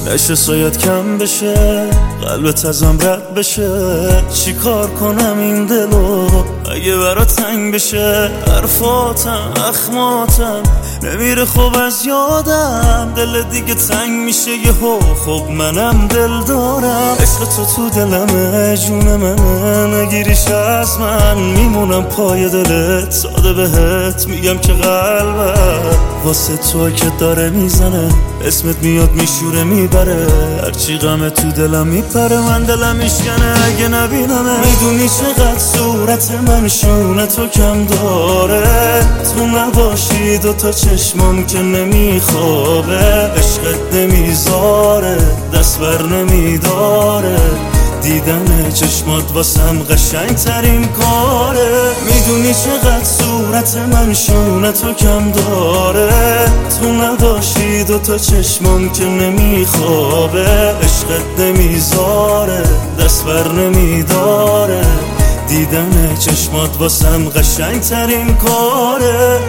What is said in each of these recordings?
نشه شاید کم بشه، قلبت ازم رد بشه. چی کار کنم این دلو اگه برا تنگ بشه؟ حرفاتم اخماتم نمیره خوب از یادم، دل دیگه تنگ میشه یهو. خب منم دل دارم، عشق تو دلمه، جون منه، نگیریش از من میمونم پای دلت. ساده بهت میگم که قلبم واسه تو که داره میزنه، اسمت میاد میشوره میبره. هرچی غم تو دلم میپره، من دلم میشکنه اگه نبینمه. میدونی چقدر صورت من شونه تو کم داره، تو نباشی دوتا چشمام که نمیخوابه. عشقت نمیذاره دست بر نمیداره، دیدن چشمات واسم قشنگ ترین کاره. میدونی چقدر صورت من شونه تو کم داره، تو نباشی دوتا چشمام که نمیخوابه. عشقت نمیذاره دست بر نمیداره، دیدن چشمات واسم قشنگ ترین کاره.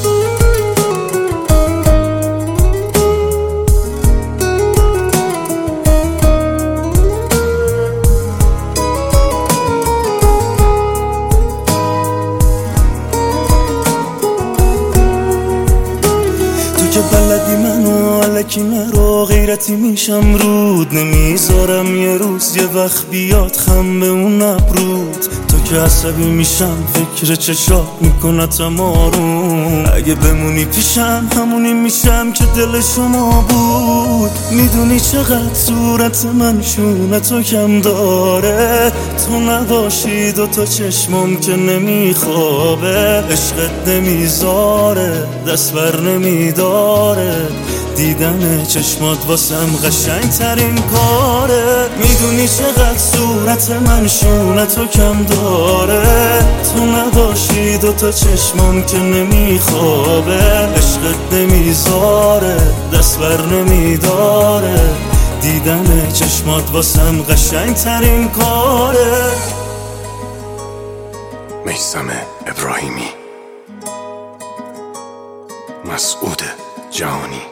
که بلدی منو علکی نرو، غیرتی میشم رود نمیذارم یه روز یه وقت بیاد خم به اون ابرود. تو که عصبی میشم فکر چشات میکنتم آروم، اگه بمونی پیشم همونی میشم که دل شما بود. میدونی چقدر صورت من شونه تو کم داره، تو نباشی دوتا چشمام که نمیخوابه. عشقت نمیذاره دست بر نمیداره، دیدن چشمات واسم قشنگ ترین کاره. میدونی چقدر صورت من شونه تو کم داره، تو نباشی دوتا چشمام که نمیخوابه. عشقت نمیذاره دست بر نمیداره، دیدن چشمات واسم قشنگ ترین کاره. میثم ابراهیمی، مسعود جهانی.